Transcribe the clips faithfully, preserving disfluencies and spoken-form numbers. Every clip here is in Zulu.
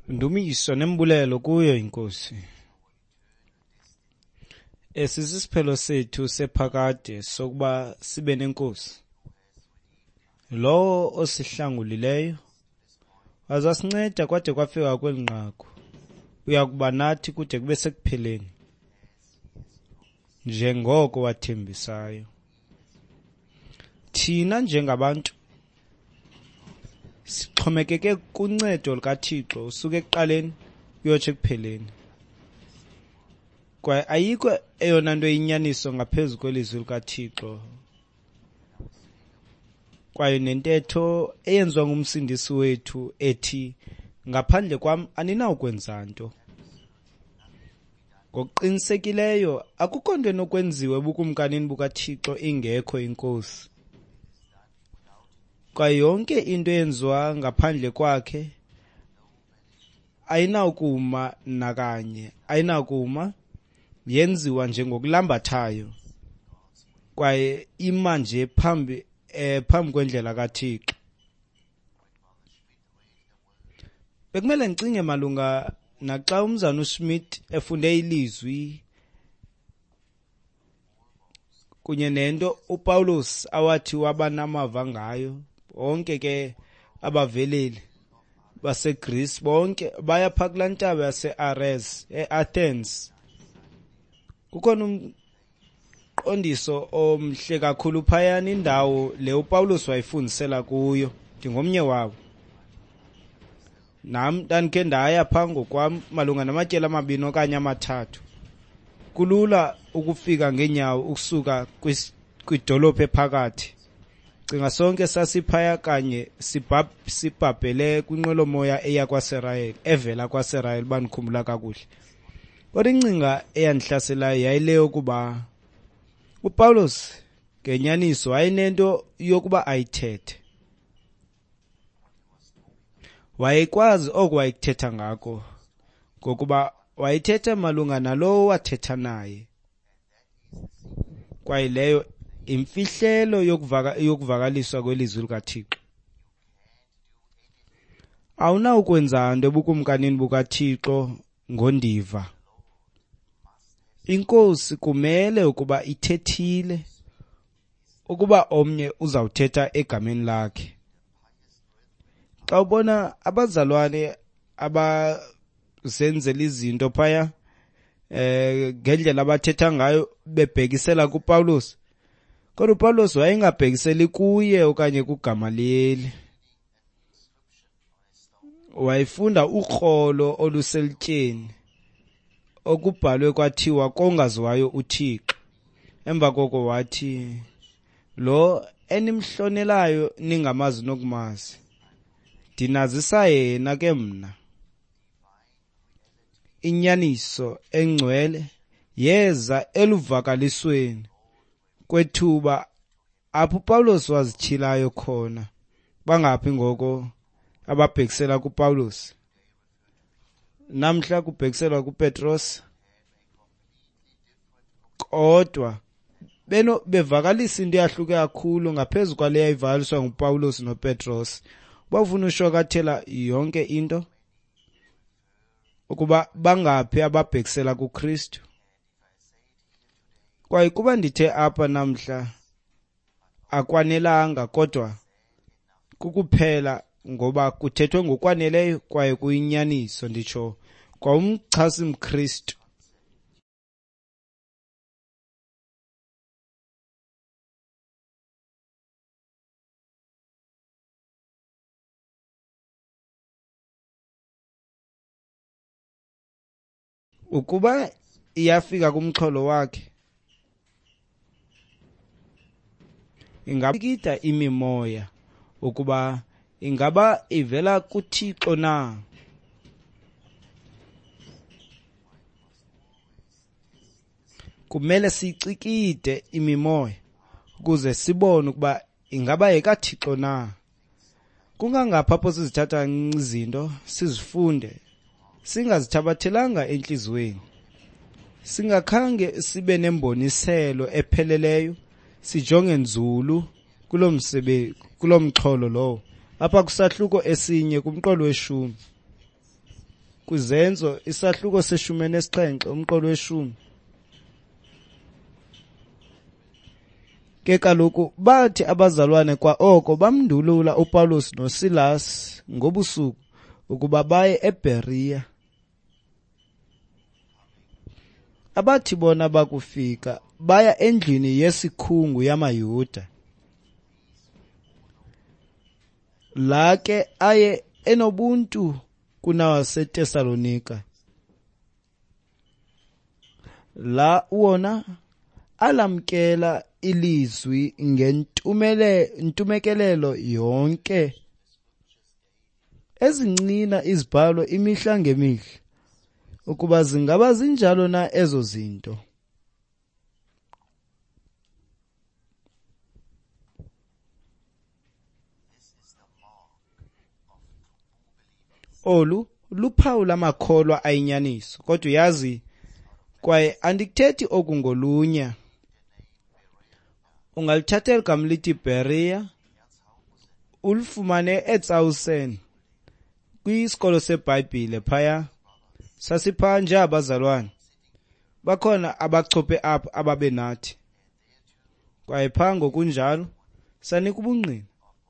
Ndumiso nembulelo kuyo inkosi. Esisisiphelo sethu sephakade sokuba sibe nenkosi. Lo osihlangulileyo azasinceda kwade kwafika kwelinqaku. Uyakuba nathi kude kube sekupheleni. Njengoko wathembisayo. Thina njengabantu sixhomekeke kuncedo likaThixo usuke ekuqaleni uyotsho ekupheleni. Kwaye ayikho eyona nto inyaniso ngaphezu kwelizwi likaThixo. Kwaye nentetho eyenziwa ngumsindisi wethu ethi ngaphandle kwam aninawukwenza nto. Ngokuqinisekileyo akukho nto enokwenziwa ebukumkanini bukaThixo ingekho inkosi. Kwaye yonke into eyenziwa ngaphandle kwakhe ayinawukuma nakanye, ayinawukuma, yenziwa nje ngokulambathayo. Kwaye ima nje phambi eh phambi kwendlela kaThixo. Bekumele ngicinge malunga naxa umzana uSmith efunde ilizwi kunye nento uPaulus awathi wabanamava ngayo. Bonke ke abaveleli baseGreece bonke baya phaa kulaa ntaba yase-Ares e-Athens. Kukhona umqondiso omhle kakhulu phayana indawo le uPaulus wayifundisela kuyo. Ndingomnye wabo. Nam ndandikhe ndaya phaa ngokwam malunga namatyeli amabini okanye amathathu. Kulula ukufika ngeenyawo ukusuka kwidolophu ephakathi. Cinga sonke sasiphaya kanye sibhabhele kwinqwelomoya eya kwaSerayeli, evela kwaSerayeli bandikhumbula kakuhle. Kodwa incinga eyandihlaselayo yayile yokuba uPaulus ngenyaniso wayinento yokuba ayithethe. Wayekwazi oku wayekuthetha ngako ngokuba wayethetha malunga nalowo wathetha naye. Kwaye leyo imfihlelo yokuvaka yokuvakaliswa kwelizwi likaThixo. Awunawukwenza nto ebukumkanini bukaThixo ngondiva. Inkosi kumele ukuba ithethile ukuba omnye uzawuthetha egameni lakhe. Xa ubona abazalwane abazenzela izinto phaya eh ngendlela abathetha ngayo bebhekisela kuPaulus, kodwa uPaulus wayengabhekiseli kuye okanye kuGamaliyeli. Wayefunda ukrolo oluselityeni okubhalwe kwathiwa kongaziwayo uThixo. Emva koko wathi lo enimhlonelayo ningamazi nokumazi, ndinazisa yena ke mna. Inyaniso engcwele yeza eluvakalisweni kwethuba apho uPaulus wazithilayo khona. Bangaphi ngoko ababhekisela kuPaulus? Namhla kubhekiselwa kuPetros. Kodwa beno bevakalisa into yahluke kakhulu ngaphezu kwale yayivakaliswa nguPaulus noPetros. Bafuna ushokathela yonke into ukuba bangaphi ababhekisela kuKristu. Kwaye kuba ndithe apha namhla akwanelanga kodwa kukuphela ngoba kuthethwe ngokwaneleyo kwaye kuyinyaniso nditsho kwa umchasi mKristu. Ukuba iyafika kumxholo wakhe ingabikida imimoya ukuba ingaba ivela kuThixo na. Kumele sicikide imimoya ukuze sibone ukuba ingaba yekaThixo na. Kungangapha apho sizithatha izinto sizifunde singazithabathelanga enhlizweni, singakhange sibe nemboniselo epheleleyo, sijonge nzulu kulo msebenzi kulo mxholo lowo apha kusahluko esinye kumqolo weshumi. kwizenzo isahluko seshumi nesixhenxe umqolo weshumi. Ke kaloku bathi abazalwane kwa oko bamndulula uPawulos noSilas ngobusuku ukuba baye eBeriya. Abathi bona bakufika baya endlini yesikhungu yamaYuda. La ke aye enobuntu kunawaseTesalonika. La wona alamkela ilizwi ngentumele intumekelelo yonke ezincina izibhalo imihla ngemihla ukuba zingaba zinjalo na ezo zinto. Olu luphawu lamakholwa ayinyaniso, kodwa yazi kwaye andikuthethi oku ngolunya. Ungalithathela igama lithi Beriya ulifumane eTsausen kwisikolo seBhayibhile phaya. Sasipha nje abazalwane bakhona abachophe apha ababe nathi, kwaye pha ngokunjalo sanika ubungqina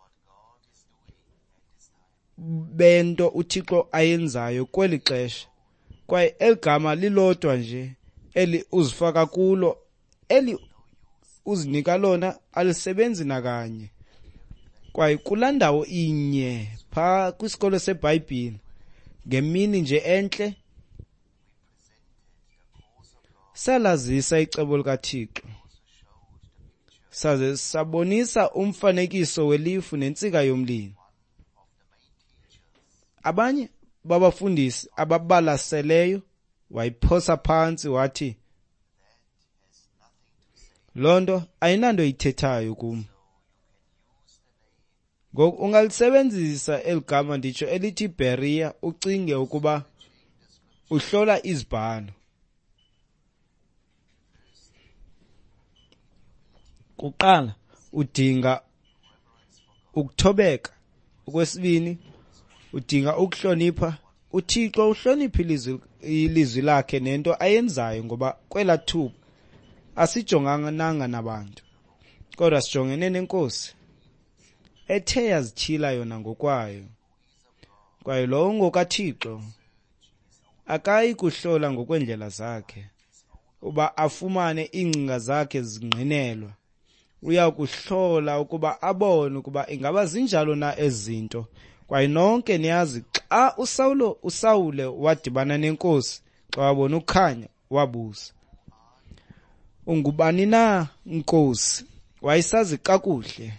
bento uThixo ayenzayo kweli xesha, kwaye eligama lilodwa nje eli uzifaka kulo, eli uzinika lona alisebenzi nakanye, kwaye kulaa ndawo inye pha kwisikolo seBhayibhile ngemini nje entle salazisa icebo likaThixo, saze sabonisa umfanekiso welifu nentsika yomlilo. Abanye babafundisi ababalaseleyo wayiphosa phansi wathi, lonto ayinanto ithethayo kum. Ngoku ungalisebenzisa eligama nditsho elithi Beriya ucinge ukuba uhlola izibhalo. Kuqala udinga ukuthobeka, okwesibini udinga ukuhlonipha uThixo, uhloniphe ilizwi ilizwi lakhe nento ayenzayo, ngoba kwela thuba asijonganga nabantu kodwa sijongene nenkosi ethe yazitshila yona ngokwayo, kwaye lowo ngokaThixo akayi kuhlola ngokwendlela zakhe uba afumane iingcinga zakhe zingqinelwa. Uya kuhlola ukuba abone ukuba ingaba zinjalo na ezinto. Kwaye nonke niyazi xa uSawulo uSawule wadibana nenkosi, xa wabona ukukhanya wabusa. Ungubani na inkosi? Wayesazi kakuhle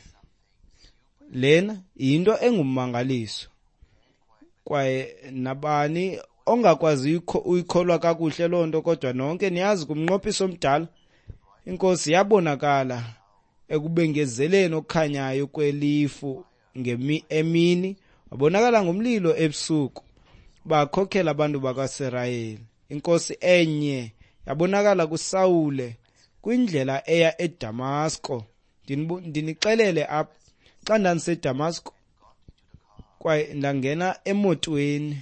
lena into engummangaliso, kwaye nabani ongakwazi uyikholwa kakuhle loo nto, kodwa nonke niyazi kumnqophiso omdala inkosi yabonakala ekubengezeleni okukhanyayo kwelifu ngemi emini, wabonakala ngomlilo ebusuku bakhokhela abantu bakaSirayeli. Inkosi enye yabonakala kuSawule kwindlela eya eDamasko. Ndinixelele apha, xa ndandiseDamasko kwaye ndangena emotweni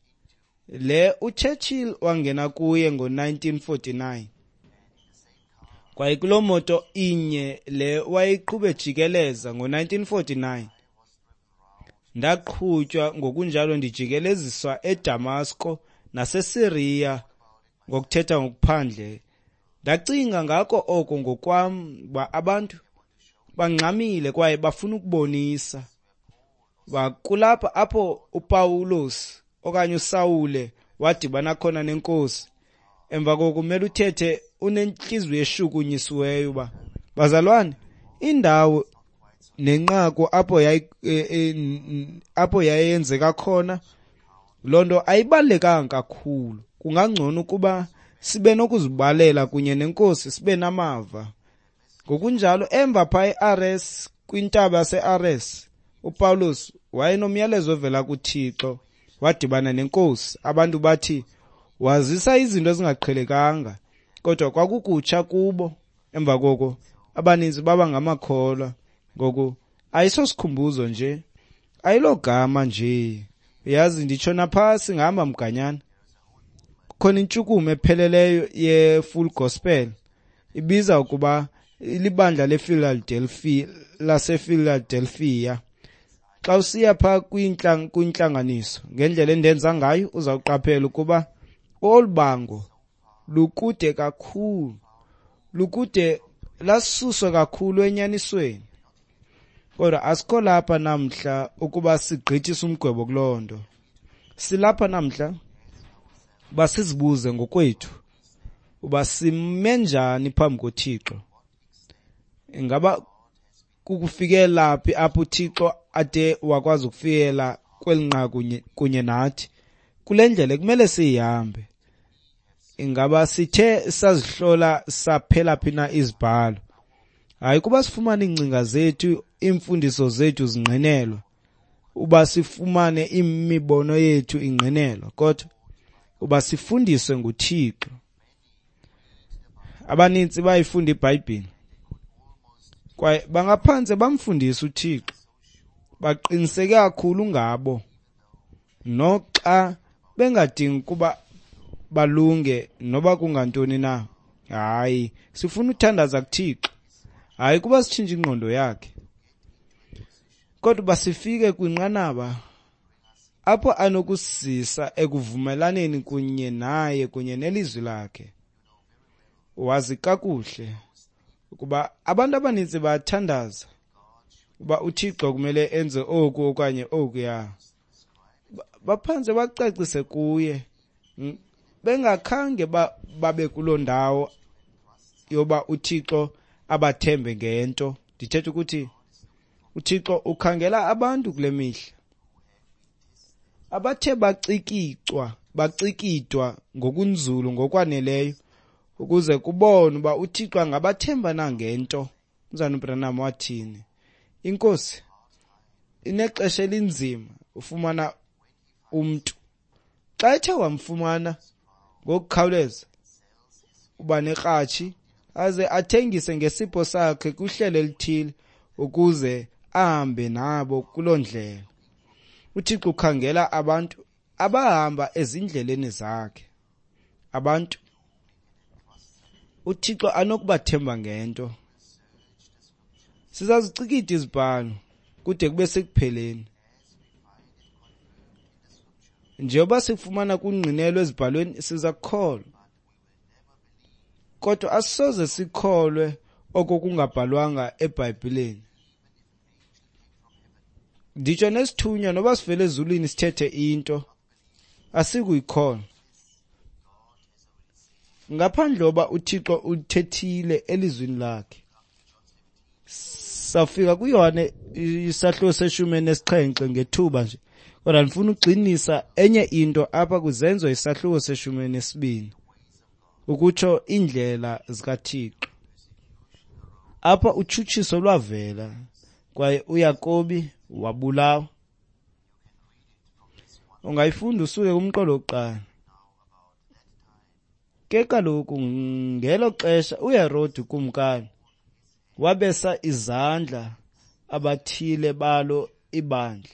le uChurchill wangena kuye ngo-nineteen forty-nine, kwaye kuloo moto inye le wayiqhube jikeleza ngo-nineteen forty-nine, ndaqhutywa ngokunjalo ndijikeleziswa eDamasko naseSiriya ngokuthetha ngokuphandle. Ndacinga ngako oko ngokwam uba abantu bangxamile kwaye bafuna ukubonisa kulapha apho uPawulos okanye uSawule wadibana khona nenkosi. Emva koko kumele uthethe unenhliziyo eshukunyisiweyo uba, bazalwane, indawo nenqaku apho yayi apho yayenzeka khona loo nto ayibalekanga kakhulu. Kungangcono ukuba sibe nokuzibalela kunye nenkosi, sibe namava. Ngokunjalo emva pha eAres, kwintaba yaseAres, uPawulos wayenomyalezo ovela kuThixo, wadibana nenkosi. Abantu bathi wazisa izinto ezingaqhelekanga, kodwa kwakukutsha kubo. Emva koko abaninzi baba ngamakholwa. Ngoku ayisosikhumbuzo nje, ayilogama nje, uyazi nditsho napha singahamba mganyana khona intshukumo epheleleyo ye-full gospel ibiza ukuba libandla lePhiladelphia lasePhiladelphia. Xa usiya pha kwintlang kwintlanganiso ngendlela endenza ngayo uzawuqaphela ukuba olubango lukude kakhulu, lukude lasuswe kakhulu enyanisweni. Kodwa asikho lapha namhla ukuba sigqithise umgwebo kulondo. Silapha namhla basizibuze ngokwethu uba sime njani phambi koThixo. Ingaba kukufikela laphi apho uThixo ade wakwazi ukufikela kwelinqa kunye kunye nathi. Kule ndlela kumele sihambe. Ingaba sithe sazihlola saphela phina izibhalo. Hayi kuba sifumane ingcinga zethu, imfundiso zethu zingqinelwa. Uba sifumane imibono yethu ingqinelwa, kodwa uba sifundiswe nguThixo. Abaninzi bayifunda iBhayibheli kwaye bangaphansi bamfundisa uThixo, baqiniseke kakhulu ngabo, noxa bengadingi kuba balunge noba kungantoni na. Hayi, sifuna uthandaza kuThixo, hayi kuba sitshintshe ingqondo yakhe. Kodwa basifike kwinqanaba apho anokusisa ekuvumelaneni kunye naye kunye nelizwi lakhe. Wazi kakuhle ukuba abantu abaninzi bayathandaza uba uThixo kumele enze oku okanye okuya. Baphanze bacacise kuye bengakhange babe kuloo ndawo yoba uThixo abathembe ngento. Ndithetha ukuthi uThixo ukhangela abantu kule mihla abathe bacikicwa bacikidwa ngokunzulu ngokwaneleyo ukuze kubone uba uThixo angabathemba na ngento. Mzana uBranham wathini? Inkosi inexesha elinzima ufumana umntu. Xa ethe wamfumana ngokukhawuleza uba nekratshi aze athengise ngesipho sakhe kuhlelo elithile ukuze ahambe nabo kuloo ndlela. uThixo ukhangela abantu abahamba ezindleleni zakhe. Abantu uThixo anokubathemba ngento. Sizazicikida izibhalo kude kube sekupheleni. Njengoba sifumana kungqinelwe ezibhalweni siza kukholwa. Kodwa asoze sikholwe okokungabhalwanga eBhayibhelini. Nditsho nesithunywa noba sivele ezulwini sithethe into asikuyikholwa. Ngaphandle oba uThixo uthethile elizwini lakhe. Safika kuYohane isahluko seshumi nesixhenxe ngethuba nje. Kodwa ndifuna ugxinisa enye into apha kuzenzo isahluko seshumi nesibini. Ukutsho indlela zikaThixo. Apha utshutshiso lwavela kwaye uYakobi wabulawa. Ungayifunda usuke kumqolo wokuqala. Ke kaloku ngelo xesha uHerodi kumkani wabesa izandla abathile balo ibandla.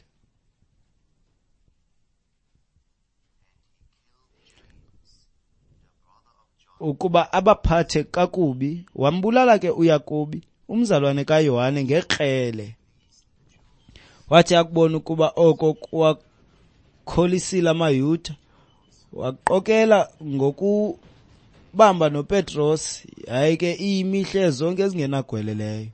Ukuba abaphathe kakubi, wambulala ke uYakobi umzalwane kaYohane ngekrele. Wathi akubona ukuba oko kwakholisile amaYuda, waqokela ngokubamba noPetros, hayi ke iyimihle zonke ezingenagweleleyo.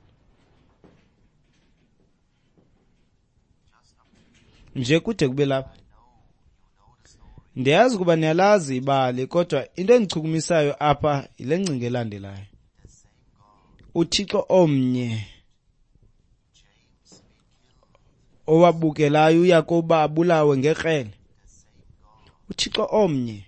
Nje kude kube lapha. Ndiyazi ukuba niyalazi ibali, kodwa into endichukumisayo apha ile ngcinga elandelayo. uThixo omnye owabukelayo uYakobi abulawe ngekrele. uThixo omnye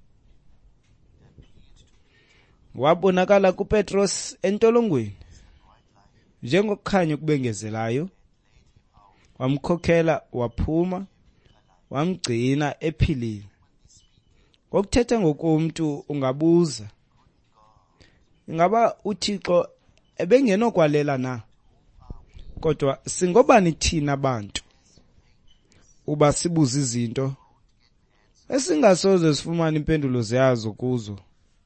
wabonakala kuPetros entolongweni njengokukhanya okubengezelayo, wamkhokhela waphuma, wamgcina ephilile. Ngokuthetha ngokomntu ungabuza, ingaba uThixo ebengenokwalela na? Kodwa singobani thina abantu uba sibuza izinto esingasoze sifumane impendulo zazo kuzo.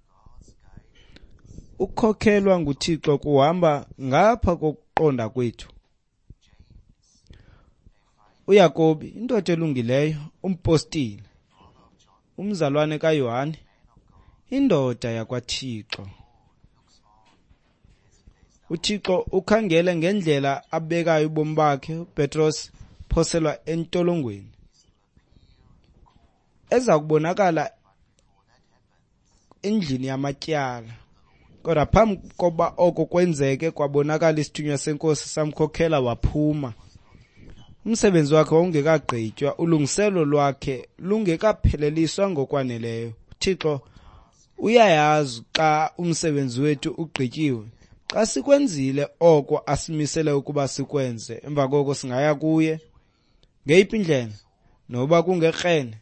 Ukukhokhelwa nguThixo kuhamba ngapha kokuqonda kwethu. uYakobi, indoda elungileyo, umpostile, umzalwane kaYohane, indoda yakwaThixo. uThixo ukhangele ngendlela abekayo ubomi bakhe. uPetros phoselwa entolongweni eza kubonakala endlini yamatyala. Kodwa phambi koba oko kwenzeke kwabonakala isithunywa senkosi samkhokhela waphuma. Umsebenzi wakhe wawungekagqitywa, ulungiselo lwakhe lungekapheleliswa ngokwaneleyo. uThixo uyayazi xa umsebenzi wethu ugqityiwe. Xa sikwenzile oko asimisele ukuba sikwenze, emva koko singaya kuye ngeyiphi indlela, noba kungekrene,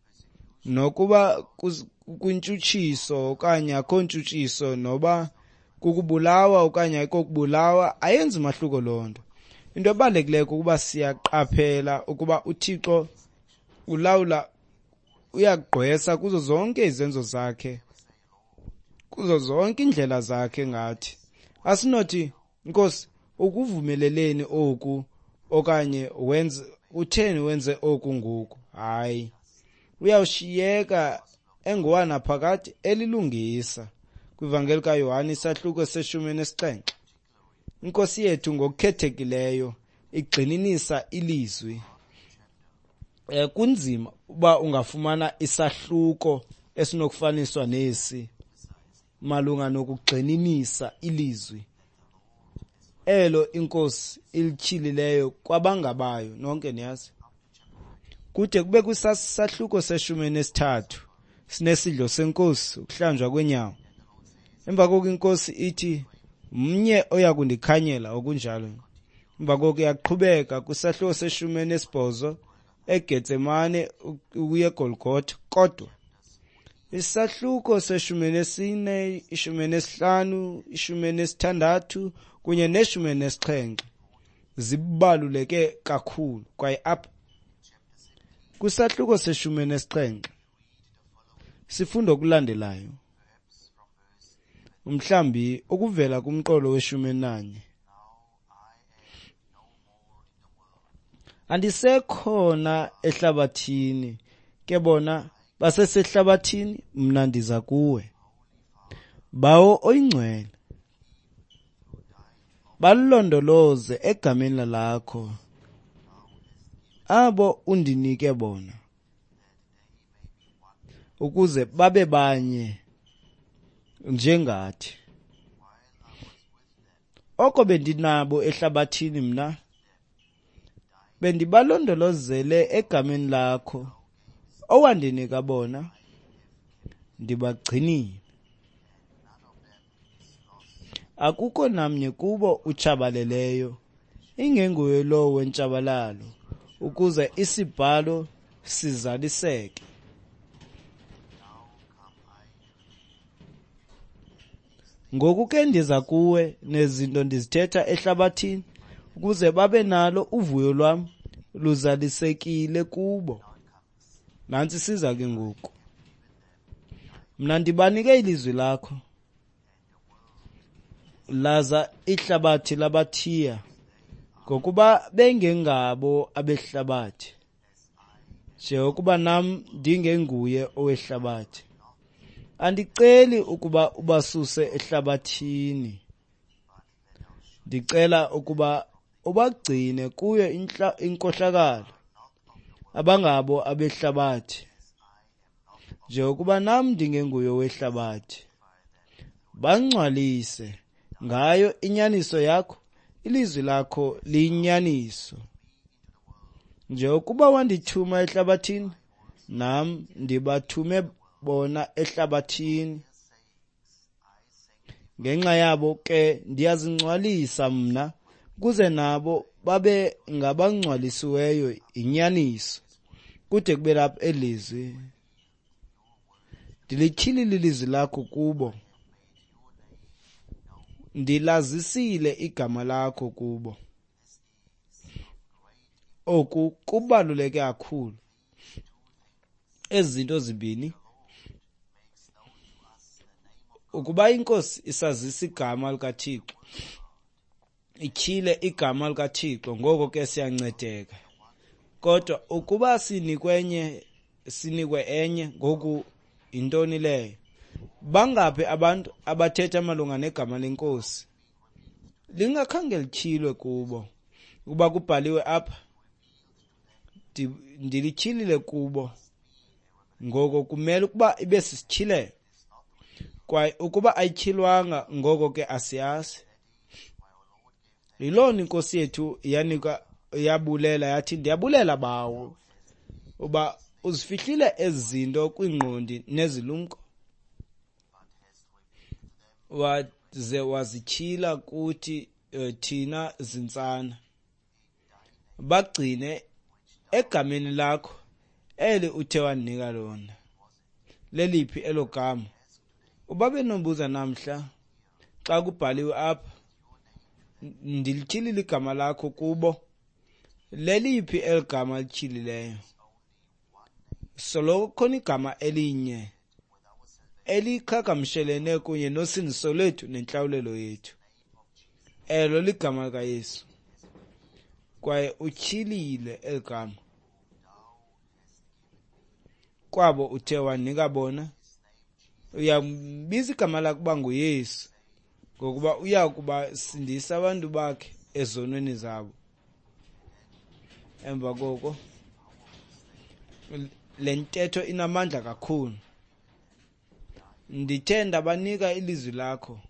nokuba kwintshutshiso okanye akho ntshutshiso, noba kukubulawa okanye ayiko kubulawa, ayenzi mahluko loo nto. Into ebalulekileyo kukuba siyaqaphela ukuba uThixo ulawula, uyagqwesa kuzo zonke izenzo zakhe, kuzo zonke indlela zakhe ngathi. Asinothi, Nkosi, ukuvumeleleni oku okanye wenze utheni wenze oku ngoku. Hayi, uyawushiyeka engowana phakade elilungisa. Kwivangeli kaYohane isahluko seshumi nesixhenxe, Inkosi yethu ngokukhethekileyo igxininisa ilizwi. Eh kunzima uba ungafumana isahluko esinokufaniswa nesi malunga nokugxininisa ilizwi elo Inkosi ilityhilileyo kwabangabayo nonke niyazi. Kude kube kwisahluko seshumi nesithathu sinesidlo senkosi, ukuhlanjwa kwenyawo. Emva koko Inkosi ithi mnye oya kundikhanyela, okunjalo. Emva koko yaqhubeka kwisahluko seshumi nesibhozo eGetsemane ukuya eGolgotha. Kodwa isahluko seshumi nesine, ishumi nesihlanu, ishumi nesithandathu kunye neshumi nesixhenxe zibaluleke kakhulu. Kwaye apha kwisahluko seshumi nesixhenxe sifunda okulandelayo. Mhlambi ukuvela kumqolo weshumi nanye. Andisekhona ehlabathini, ke bona basesehlabathini, mna ndiza kuwe. Bawo oyingcwele, balondoloze egameni lakho abo undinike bona, ukuze babe banye njengathi. Oko bendinabo ehlabathini mna, bendibalondolozele egameni lakho owandinika bona, ndibagcinile. Akukho namnye kubo utshabaleleyo, ingenguye lowo wentshabalalo, ukuze isibhalo sizaliseke. Ngoku ke ndiza kuwe nezinto ndizithetha ehlabathini, ukuze babe nalo uvuyo lwam luzalisekile kubo. Nantsi siza ke ngoku. Mna ndibanike ilizwi lakho, laza ihlabathi labathiya, ngokuba bengengabo abehlabathi, njengokuba nam ndingenguye owehlabathi. Andiceli ukuba ubasuse ehlabathini, ndicela ukuba ubagcine kuyo inkohlakalo, abangabo abehlabathi, njengokuba nam ndingenguye owehlabathi. Bangcwalise ngayo inyaniso yakho, ilizwi lakho liyinyaniso. Njengokuba wandithuma ehlabathini, nam ndibathume bona ehlabathini. Ngenxa yabo ke ndiyazingcwalisa mna, ukuze nabo babe ngabangcwalisiweyo inyaniso. Kude kube lapha elizwi. Ndilityhilile ilizwi lakho kubo, ndilazisile igama lakho kubo. Oku kubaluleke kakhulu. ezinto zibini. Ukuba inkosi isazisa igama likaThixo, ityhile igama likaThixo, ngoko ke siyancedeka. Kodwa ukuba sinikwenye sinikwe enye, ngoku intoni leyo? Bangaphi abantu abathetha malunga negama lenkosi lingakhange lityhilwe kubo? Ukuba kubhaliwe apha, ndilityhilile kubo, ngoko kumele ukuba ibe sisityhilelo. Kwaye ukuba ayityhilwanga, ngoko ke asiyazi. Yilona inkosi yethu yanika yabulela yathi, ndiyabulela bawo uba uzifihlile ezi zinto kwiingqondi nezilumko, waze wazityhila kuthi uh, thina zintsana. Bagcine egameni lakho eli uthe wandinika lona. Leliphi elo gama? Uba benobuza namhla xa kubhaliwe apha, ndilityhilile igama lakho kubo, leliphi eli gama lityhilileyo? Soloko khona igama elinye eliqhagamshelene kunye nosindiso lwethu nentlawulelo yethu. Elo ligama likaYesu. Kwaye utyhilile eli gama kwabo uthe wanika bona. Uyambiza igama lakho uba nguYesu, ngokuba uya kuba sindisa abantu bakhe ezonweni zabo. Emva koko le ntetho inamandla kakhulu. Ndithe ndabanika ilizwi lakho.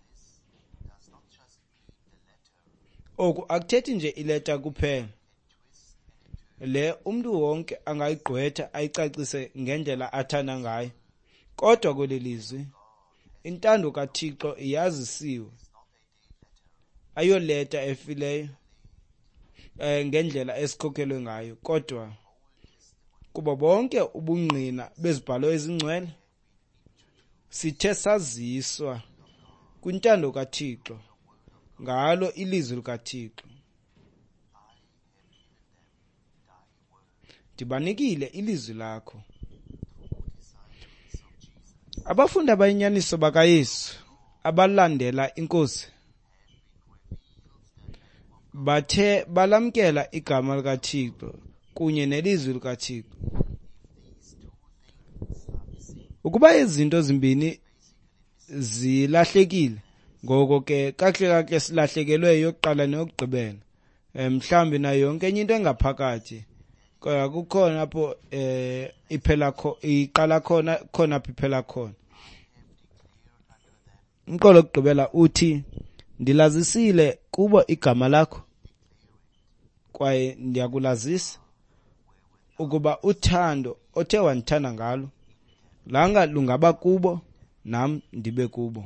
Oku akuthethi nje ileta kuphela, le umntu wonke angayigqwetha ayicacise ngendlela athanda ngayo. Kodwa kweli lizwi intando kaThixo iyazisiwe, ayoleta efileyo eh, ngendlela esikhokhelwe ngayo, kodwa kuba bonke ubungqina bezibhalo ezingcwele sithe saziswa kwintando kaThixo ngalo ilizwi likaThixo. Ndibanikile ilizwi lakho. Abafundi abayinyaniso bakaYesu abalandela inkosi bathe balamkela igama likaThixo kunye nelizwi likaThixo. Ukuba izinto zimbini zilahlekile, ngoko ke kahle kahle silahlekelwe yokuqala neyokugqibela, mhlawumbi nayo yonke enye into engaphakathi, kodwa kukhona apho eh iphela kho iqala khona khona apho iphela khona. Umqolo wokugqibela uthi, ndilazisile kubo igama lakho, kwaye ndiyakulazisa ukuba uthando othe wandithanda ngalo langa lungaba kubo, nam ndibe kubo.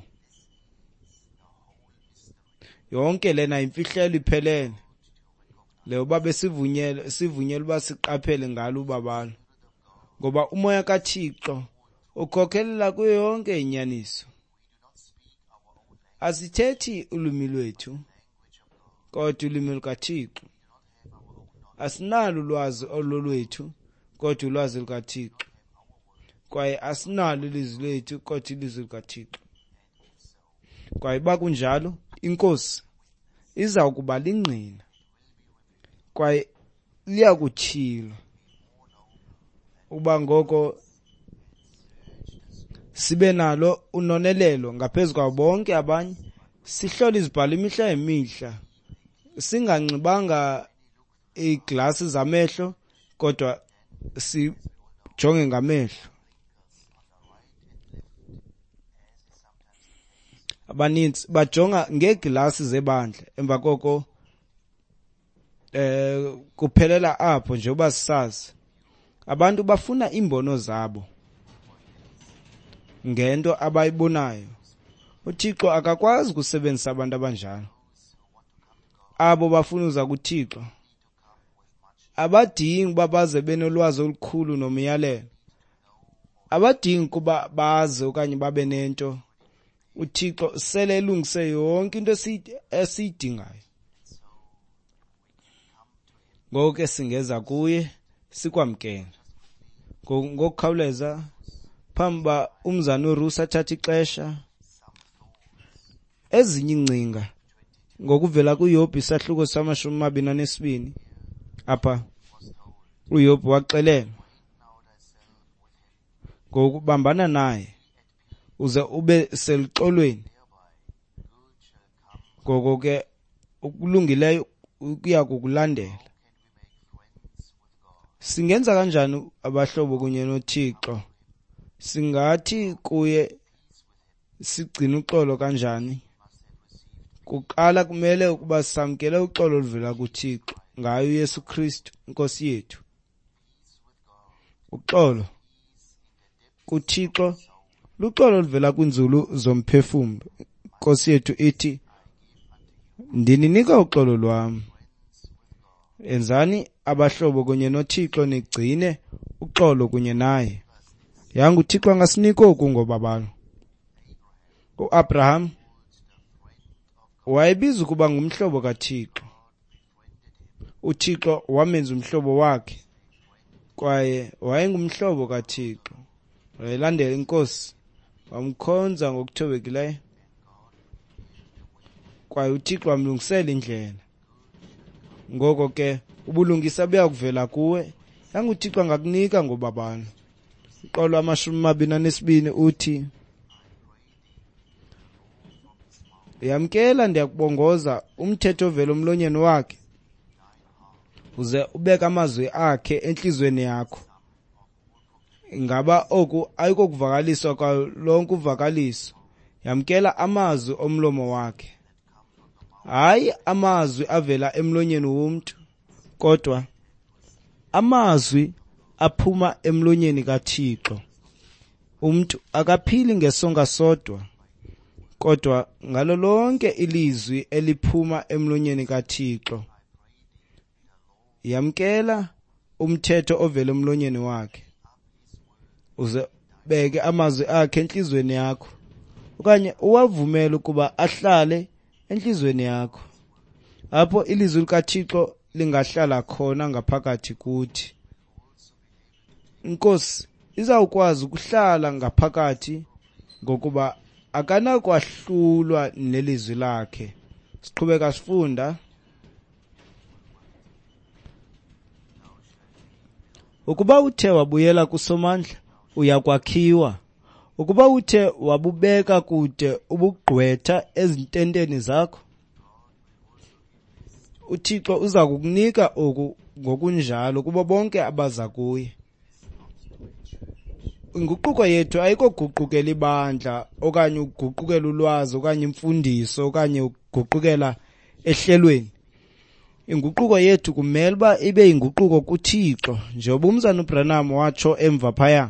Yonke lena imfihlelo iphelele, le uba besivunyelwe sivunyelwe uba siqaphele ngalo ubabalo, ngoba umoya kaThixo ukhokhelela kuyo yonke inyaniso. Asithethi ulwimi lwethu, kodwa ulwimi lukaThixo. Asinalo ulwazi olulwethu, kodwa ulwazi lukaThixo. Kwaye asinalo ilizwi lethu, kodwa ilizwi likaThixo. Kwaye uba kunjalo, inkosi iza kuba lingqina, kwaye liya kutyhilwa. Uba ngoko sibe nalo unonelelo ngaphezu kwabo bonke abanye, sihlole izibhalo imihla yemihla, singanxibanga iiglasi zamehlo, kodwa sijonge ngamehlo. Abaninzi bajonga ngeeglasi zebandla, emva koko eh kuphelela apho nje uba sisazi. Abantu bafuna imbono zabo ngento abayibonayo. uThixo akakwazi ukusebenzisa abantu abanjalo. Abo bafuna uza kuThixo abadingi uba baze benolwazi olukhulu nomyalelo, abadingi kuba baze okanye babe nento. uThixo sele elungise yonke into esiyidingayo. Ngoko ke singeza kuye sikwamkela, ngokukhawuleza phamba umzana uRusi athatha ixesha ezinye incinga ngokuvela kuYobi isahluko samashumi amabini anesibini apha uYobi waxelela ngokubambana naye uze ube selixolweni ngoko ke ukulungileyo ukuya kukulandela. Singenza kanjani abahlobo kunye noThixo? Singathi kuye sigcina uxolo kanjani? Kuqala kumele ukuba samkele uxolo oluvela kuThixo ngayo uYesu Kristu inkosi yethu. Uxolo kuThixo luxolo oluvela kwinzulu zomphefumlo. Inkosi yethu ithi ndininika uxolo lwami. Enzani abahlobo kunye noThixo nigcine uxolo kunye naye. Yangu uThixo angasinika oku ngobabalo. uAbraham wayebiza ukuba ngumhlobo kaThixo. uThixo wamenza umhlobo wakhe kwaye wayengumhlobo kaThixo. Wayelandela inkosi wamkhonza ngokuthobekileyo kwaye uThixo wamlungisela indlela. Ngoko ke ubulungisa buya kuvela kuwe. Yangu uThixo angakunika ngobabalo. Uqolo amashumi amabini anesibini uthi yamkela ndiyakubongoza umthetho ovela emlonyeni wakhe uze ubeka amazwi akhe enhlizweni yakho. Ingaba oku ayikokuvakaliswa kwalonke uvakaliso. Yamkela amazwi omlomo wakhe, hayi amazwi avela emlonyeni womuntu, kodwa amazwi aphuma emlonyeni kaThixo. Umuntu akaphili ngesonka sodwa, kodwa ngalo lonke ilizwi eliphuma emlonyeni kaThixo. Yamkela umthetho ovela emlonyeni wakhe uze beke amazwi akhe enhlizweni yakho, okanye uwavumele ukuba ahlale enhlizweni yakho. Apho ilizwi likaThixo lingahlala khona ngaphakathi kuthi. Inkosi izawukwazi ukuhlala ngaphakathi ngokuba akanakwahlulwa nelizwi lakhe. Siqhubeka sifunda. Ukuba uthe wabuyela kuSomandla uyakwakhiwa. Ukuba uthe wabubeka kude ubugqwetha ezintenteni zakho, uThixo uza kukunika oku ngokunjalo kubo bonke abaza kuye. Inguquko yethu ayikoguqukela ibandla okanye uguqukela ulwazi okanye imfundiso okanye uguqukela ehlelweni. Inguquko yethu kumele uba ibe inguquko kuThixo, njengoba umzana uBranham watsho emva phaya.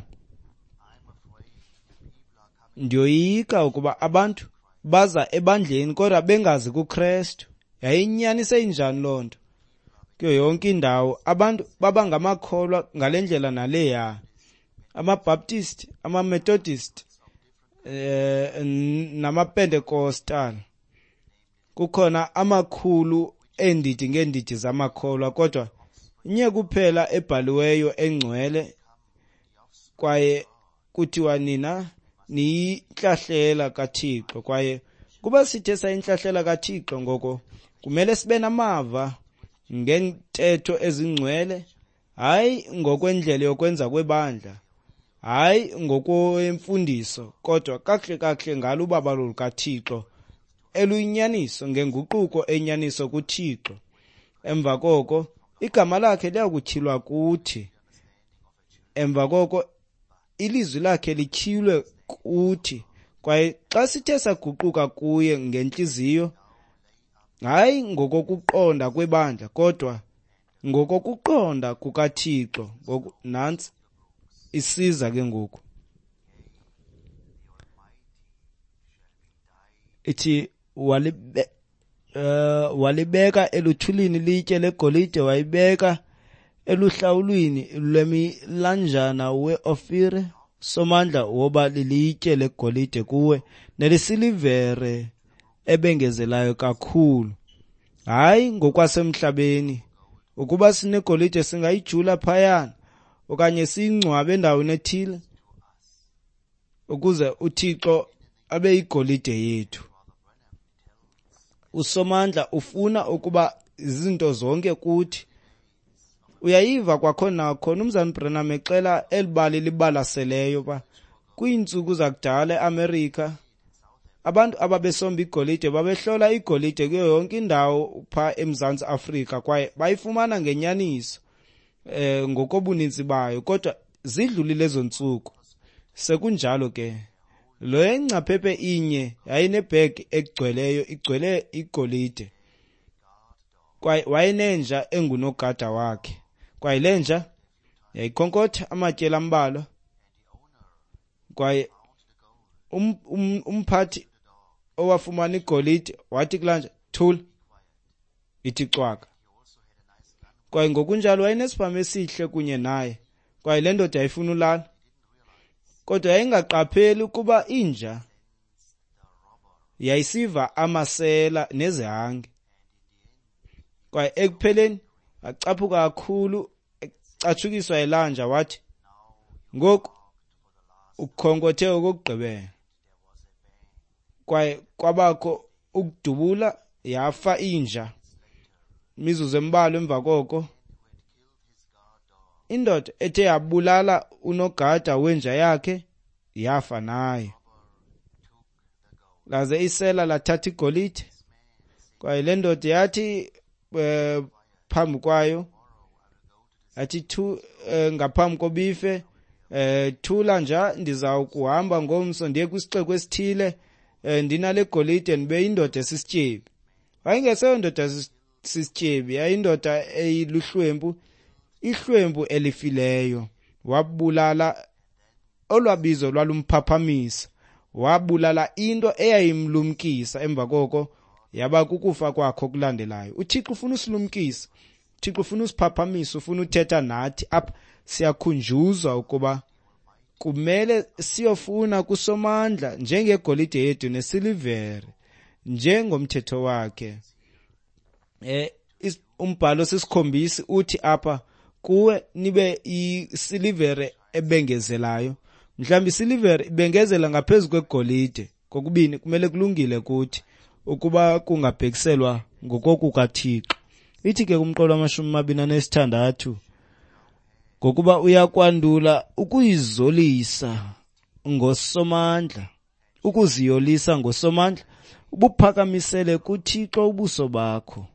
Ndiyoyika ukuba abantu baza ebandleni kodwa bengazi kuKristu. Yayinyanise injani loo nto? Kuyo yonke indawo abantu baba ngamakholwa ngalendlela naleya. AmaBaptist, amaMethodist, eh namaPentecostal. Kukhona amakhulu endidi ngendidi zamakholwa, kodwa inye kuphela ebhaliweyo engcwele kwaye kuthiwa nina niyinhlahlela kaThixo. Kwaye kuba sithe sayinhlahlela kaThixo, ngoko kumele sibe namava ngentetho ezingcwele, hayi ngokwendlela yokwenza kwebandla, hayi ngokwemfundiso, kodwa kahle kahle ngalo ubabalo lukaThixo eluyinyaniso ngenguquko enyaniso kuThixo. Emva koko igama lakhe liyakutyhilwa kuthi. Emva koko ilizwi lakhe lityhilwe kuthi. Kwaye xa sithe saguquka kuye ngenhliziyo, hayi ngokokuqonda kwebandla, kodwa ngokokuqonda kukaThixo. Nantsi isiza ke ngoku. Ithi walibe uh, walibeka eluthulini litye legolide, wayibeka eluhlawulwini lwemilanjana we-Ofiri. Somandla woba lilitye legolide kuwe nelisilivere ebengezelayo kakhulu, hayi ngokwasemhlabeni. Ukuba sinegolide singayijula phayana, okanye siyingcwabe endaweni ethile ukuze uThixo abe igolide yethu. USomandla ufuna ukuba izinto zonke kuthi. Uyayiva kwakhona khona umzana Branham exela elibali libalaseleyo ba kwiintsuku zakudala eAmerica abantu ababesomba igolide babehlola igolide kuyo yonke indawo pha eMzantsi Afrika kwaye bayifumana ngenyaniso eh ngokobuninzi bayo, kodwa zidlulile lezo ntsuku. Sekunjalo ke lo engcaphephe inye yayinebhegi egcweleyo igcwele igolide kwaye wayenenja engunogada wakhe, kwaye lenja yayikhonkotha amatyela ambalwa kwaye um, um, umphathi owafumana igolide wathi kulanja thula ithi cwaka. Kwaye ngokunjalo wayenesibhamu esihle kunye naye, kwaye le ndoda yayifuna ulala kodwa yayingaqapheli ukuba inja yayisiva amasela nezihange. Kwaye ekupheleni acaphuka kakhulu ecatshukiswa yilanja wathi ngoku ukukhonkothe okokugqibela. Kwaye kwabakho ukudubula yafa inja. Imizuzu embalwa emva koko indoda ethe yabulala unogada wenja yakhe yafa naye. Laze isela lathatha igolide kwaye le ndoda yathi uh, phambi kwayo athi thu uh, ngaphambi kobife uh, thula nja ndizawukuhamba ngomso ndiye kwisixeko esithile uh, ndinale golide ndibe indoda esisityebi. Wayingeseyo indoda esisityebi, yayindoda eyiluhlwempu, ihlwempu elifileyo. Wabulala olwabizo lwalumphaphamisa, wabulala into eyayimlumkisa. Emva koko yaba kukufa kwakho kulandelayo. uThixo ufuna usilumkisa, uThixo ufuna usiphaphamisa, ufuna uthetha nathi apha. Siyakhunjuzwa ukuba kumele siyofuna kuSomandla njengegolide yethu nesilivere njengomthetho wakhe. Eh umbhalo sisikhombisi uthi apha kuwe nibe isilivere ebengezelayo. Mhlawumbe isilivere ibengezela ngaphezulu kwegolide. Kokubini kumele kulungile kuthi ukuba kungabhekiselwa ngokokukaThixo. Ithi ke kumqolo wamashumi amabini anesithandathu ngokuba uyakwandula ukuyizolisa ngoSomandla, ukuziyolisa ngoSomandla, ubuphakamisele kuThixo ubuso bakho.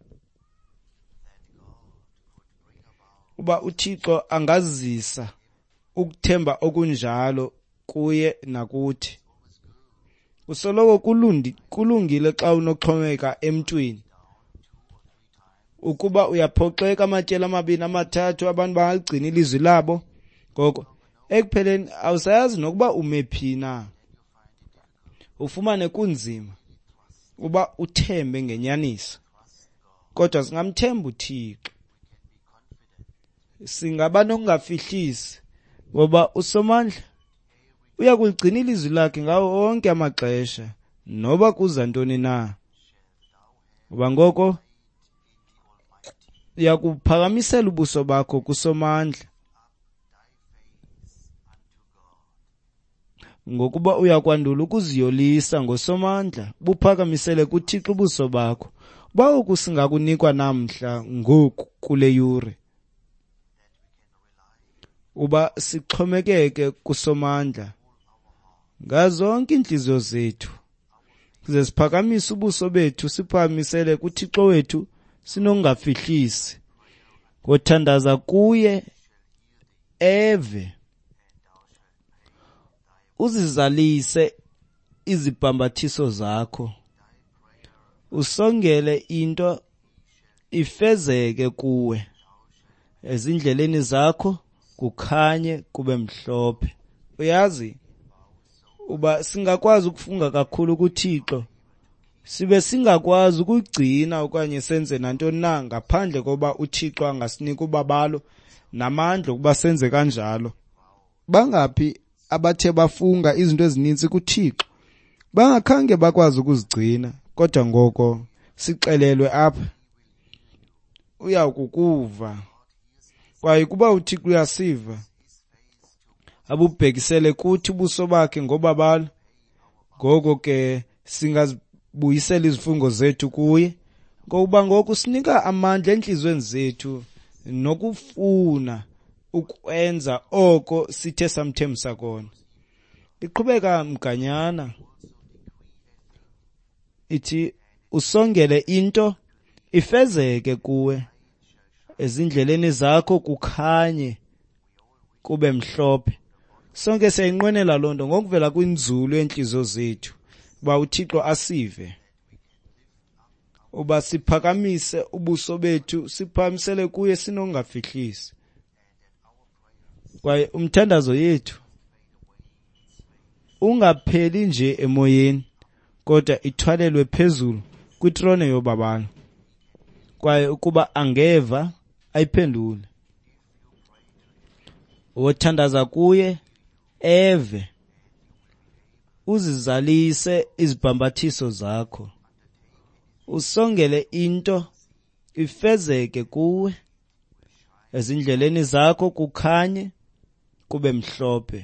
Uba uThixo angazisa ukuthemba okunjalo kuye nakuthi. Usoloko kulundi kulungile xa unoxhomeka emntwini. Ukuba uyaphoxeka amatyela amabini amathathu abantu bangagcina ilizwi labo, ngoko ekupheleni awusayazi nokuba umephi na. Ufumane kunzima uba uthembe ngenyaniso, kodwa singamthemba uThixo. Singaba nokungafihlisi ngoba uSomandla uyakuligcina ilizwi lakhe ngawo wonke amaxesha noba kuza ntoni na. Ngoba ngoko uyakuphakamisela ubuso bakho kuSomandla ngokuba uyakwandula ukuziyolisa ngoSomandla, buphakamisele kuThixo ubuso bakho. Uba oku singakunikwa namhla ngoku kule yure, uba sixhomekeke kuSomandla ngazonke inhliziyo zethu, size siphakamise ubuso bethu siphakamisele kuThixo wethu sinokungafihlisi, ngothandaza kuye eve. Uzizalise izibhambathiso zakho, usongele into ifezeke kuwe, ezindleleni zakho kukhanye kube mhlophe. Uyazi uba singakwazi ukufunga kakhulu kuThixo, sibe singakwazi ukugcina okanye senze nantoni na ngaphandle koba uThixo angasinika ubabalo namandla ukuba senze kanjalo. Bangaphi abathe bafunga izinto ezininzi kuThixo bangakhange bakwazi ukuzigcina, kodwa ngoko sixelelwe apha uyakukuva. Kwaye kuba uThixo uyasiva, abubhekisele kuthi ubuso bakhe ngobabalo. Ngoko ke singazibuyisela izifungo zethu kuye, ngoba ngoku sinika amandla enhlizweni zethu nokufuna ukwenza oko sithe samthemisa kona. Iqhubeka mganyana ithi usongele into ifezeke kuwe, ezindleleni zakho kukhanye kube mhlophe. Sonke siyayinqwenela lonto ngokuvela kwinzulu yenhliziyo zethu, ba uThixo asive. Uba siphakamise ubuso bethu, siphakamisele kuye sinongafihlisi. Kwaye umthandazo yethu ungapheli nje emoyeni, kodwa ithwalelwe phezulu kwitrone yobabalo. Kwaye ukuba angeva ayiphendule. Wothandaza kuye eve, uzizalise izibhambathiso zakho. Usongele into ifezeke kuwe, ezindleleni zakho kukhanye kube mhlophe.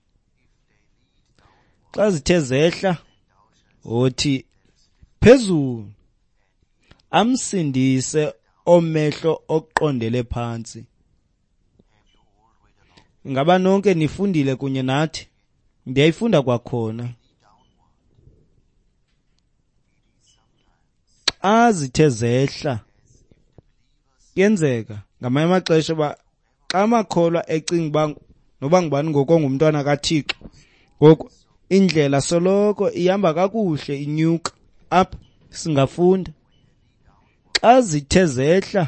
Xa zithe zehla, wothi phezulu amsindise omehlo oqondele phansi. Ngaba nonke nifundile kunye nathi? Ndiyayifunda kwakhona. Xa zithe zehla, kuyenzeka ngamanye amaxesha ba xa amakholwa ecinga uba noba ngubani ngoko ngumntwana kaThixo, ngoku indlela soloko ihamba kakuhle inyuka apha singafunda. Xa zithe zehla,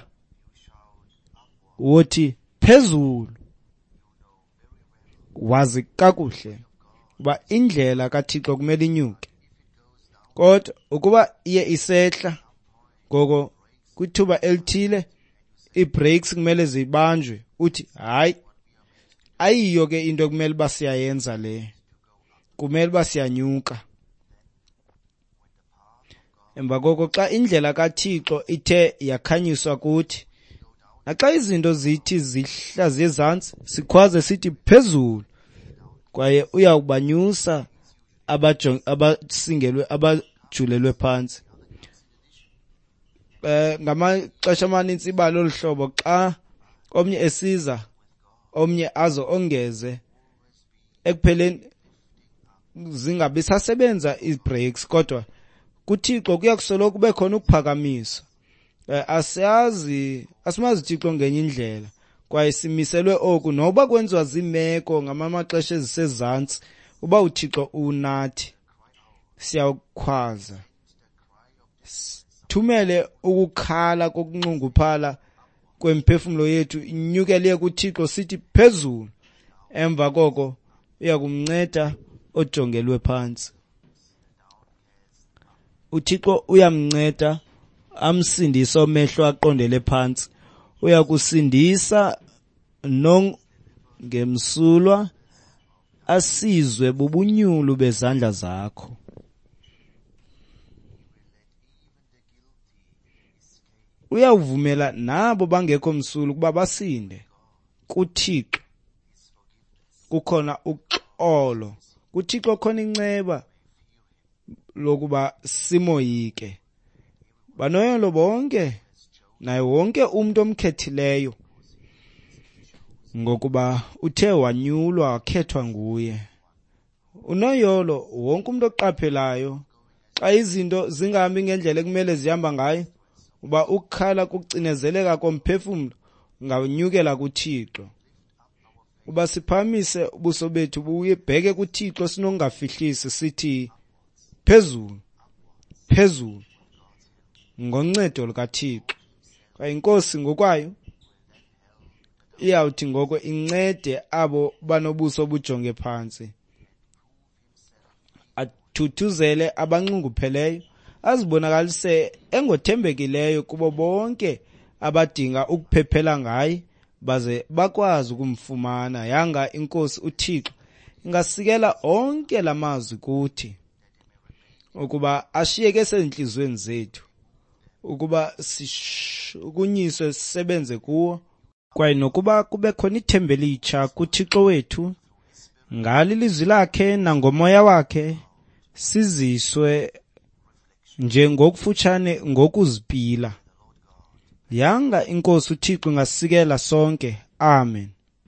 wothi phezulu, wazi kakuhle uba indlela kaThixo kumele inyuke. Kodwa ukuba iye isehla, ngoko kwithuba elithile i-breaks kumele zibanjwe, uthi hayi, ayiyo ke into kumele uba siyayenza le, kumele uba siyanyuka. Emva koko xa indlela kaThixo ithe yakhanyiswa kuthi, naxa izinto zithi zihla zezantsi, sikhwaze sithi phezulu, kwaye uyawubanyusa abasingelwe abajulelwe phansi. Eh ngamaxesha amanintsi ibalo lihlobo xa omnye esiza omnye azo ongeze, ekupheleni zingabi sasebenza i-breaks, kodwa kuThixo kuya kusoloko kube khona ukuphakamiswa. Eh, asiyazi asimazi uThixo ngenye indlela, kwaye simiselwe oku noba kwenziwa zimeko ngamamaxesha ezisezantsi. Uba uThixo unathi, siyawukhwaza. Thumele ukukhala kokunxunguphala kwemphefumulo yethu inyukele kuThixo sithi phezulu. Emva koko uyakumnceda ojongelwe phansi. uThixo uyamnceda amsindise omehlo aqondele phansi. Uyakusindisa nongemsulwa, asizwe bubunyulu bezandla zakho. Uyawuvumela nabo bangekho msulwa ukuba basinde. kuThixo kukhona uxolo, kuThixo khona inceba lokuba simoyike. Banoyolo bonke naye wonke umuntu omkhethileyo, ngokuba uthe wanyulwa wakhethwa nguye. Unoyolo wonke umuntu oqaphelayo xa izinto zingahambi ngendlela ekumele zihamba ngayo, uba ukukhala kucinezeleka komphefumulo, ngawunyukela kuThixo. Uba siphamise ubuso bethu buyibheke kuThixo sinongafihlisi sithi phezulu, phezulu, ngoncedo lukaThixo. Kwaye inkosi ngokwayo iyawuthi ngoko incede abo banobuso obujonge phansi, athuthuzele abanxungupheleyo, azibonakalise engothembekileyo kubo bonke abadinga ukuphephela ngaye, baze bakwazi ukumfumana. Yanga inkosi uThixo ingasikela onke lamazwi kuthi, ukuba ashiyeke esenhlizweni zethu, ukuba sishukunyiswe sisebenze kuwo, kwaye nokuba kube khona ithemba elitsha kuThixo wethu ngalo ilizwi lakhe nangomoya wakhe siziswe nje ngokufutshane ngokuzipila. Yanga inkosi uThixo ngasikela sonke. Amen.